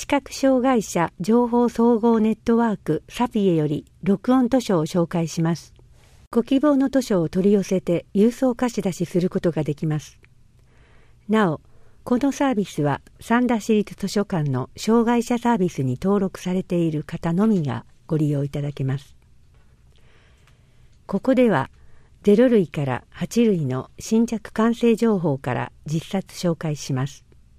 覚障害者情報総合ネットワークサピエより録音図書を紹介します。ご希望の図書を取り寄せて郵送貸し出しすることができます。なお、このサービスは三田市立図書館の障害者サービスに登録されている方のみがご利用いただけます。ここでは0類から8類の新着完成情報から10冊紹介します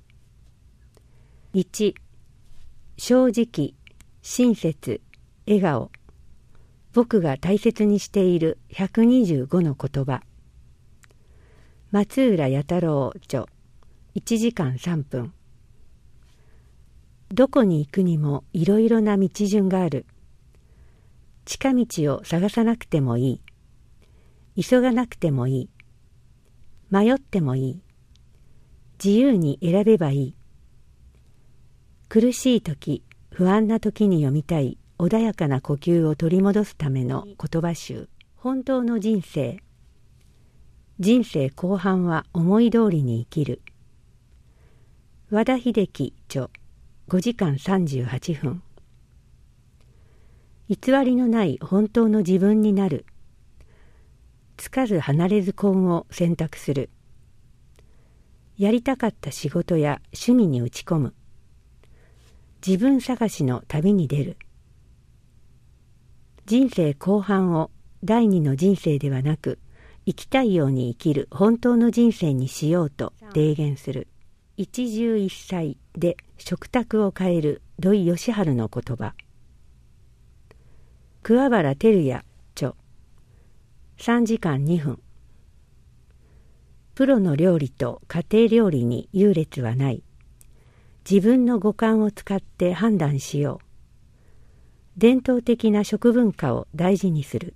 。1、正直、親切、笑顔、僕が大切にしている125の言葉。松浦弥太郎著、1時間3分。どこに行くにもいろいろな道順がある。近道を探さなくてもいい。急がなくてもいい。迷ってもいい。自由に選べばいい。苦しい時、不安な時に読みたい穏やかな呼吸を取り戻すための言葉集。本当の人生。人生後半は思い通りに生きる。和田秀樹著、5時間38分。偽りのない本当の自分になる。つかず離れず婚を選択する。やりたかった仕事や趣味に打ち込む。自分探しの旅に出る。人生後半を第二の人生ではなく、生きたいように生きる本当の人生にしようと提言する。一汁一菜で食卓を変える土井善晴の言葉。桑原照也著、3時間2分。プロの料理と家庭料理に優劣はない。自分の五感を使って判断しよう。伝統的な食文化を大事にする。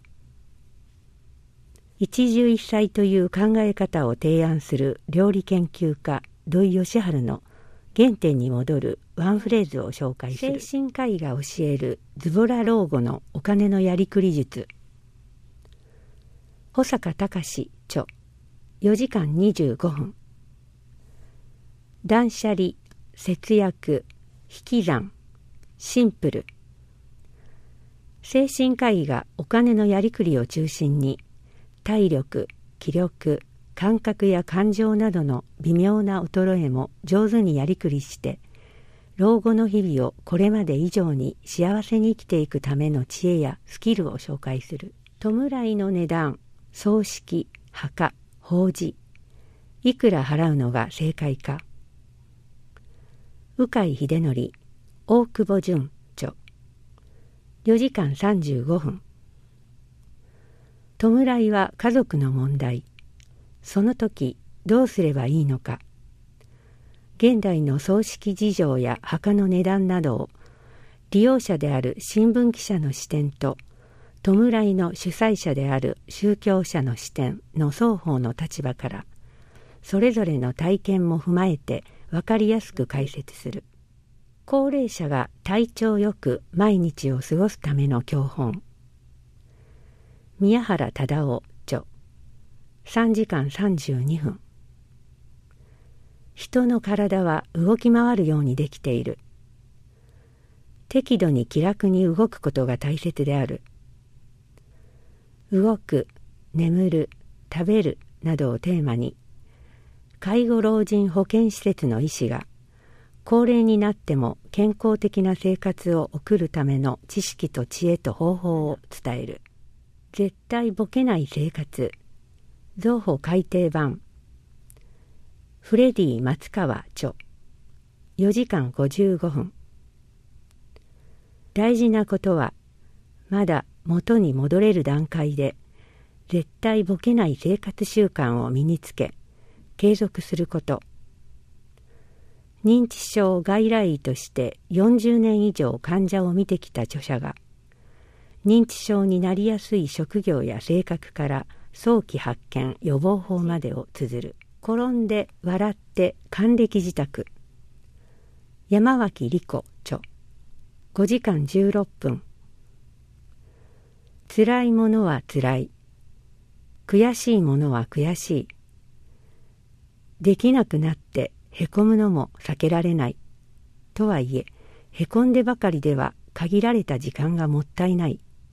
一汁一菜という考え方を提案する料理研究家土井善晴の原点に戻るワンフレーズを紹介する。精神科医が教えるズボラ老後のお金のやりくり術。保坂隆著、4時間25分。断捨離、節約、引き算、シンプル。精神科医がお金のやりくりを中心に体力、気力、感覚や感情などの微妙な衰えも上手にやりくりして老後の日々をこれまで以上に幸せに生きていくための知恵やスキルを紹介する。弔いの値段、葬式、墓、法事、いくら払うのが正解か。鵜飼秀則、大久保純著、4時間35分。弔いは家族の問題。その時どうすればいいのか。現代の葬式事情や墓の値段などを利用者である新聞記者の視点と弔いの主催者である宗教者の視点の双方の立場からそれぞれの体験も踏まえて分かりやすく解説する。高齢者が体調よく毎日を過ごすための教本。宮原忠夫著、3時間32分。人の体は動き回るようにできている。適度に気楽に動くことが大切である。動く、眠る、食べるなどをテーマに介護老人保健施設の医師が高齢になっても健康的な生活を送るための知識と知恵と方法を伝える。絶対ボケない生活、増補改訂版。フレディ松川著、4時間55分。大事なことはまだ元に戻れる段階で絶対ボケない生活習慣を身につけ継続すること。認知症外来医として40年以上患者を見てきた著者が認知症になりやすい職業や性格から早期発見予防法までを綴る。転んで笑って還暦自宅。山脇理子著、5時間16分。辛いものは辛い。悔しいものは悔しい。できなくなってへこむのも避けられない。とはいえ、 へこんでばかりでは限られた時間がもったいない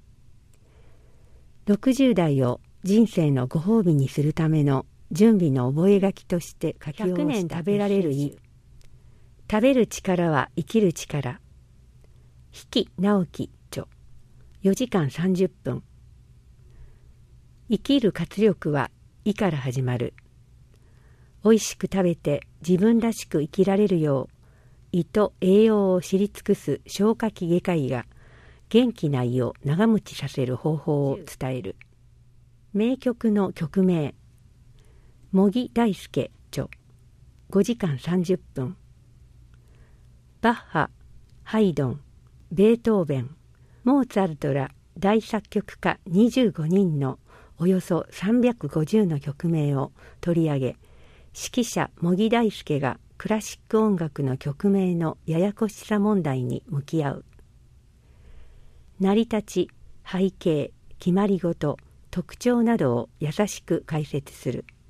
。60代を人生のご褒美にするための準備の覚書として書き下ろした100年食べられる胃。食べる力は生きる力。比企直樹著。4時間30分。生きる活力は胃から始まる。おいしく食べて自分らしく生きられるよう、胃と栄養を知り尽くす消化器外科医が元気な胃を長持ちさせる方法を伝える。名曲の曲名。茂木大輔著。5時間30分。バッハ、ハイドン、ベートーベン、モーツァルトら大作曲家25人のおよそ350の曲名を取り上げ、指揮者茂木大輔がクラシック音楽の曲名のややこしさ問題に向き合う。成り立ち、背景、決まりごと、特徴などを優しく解説する。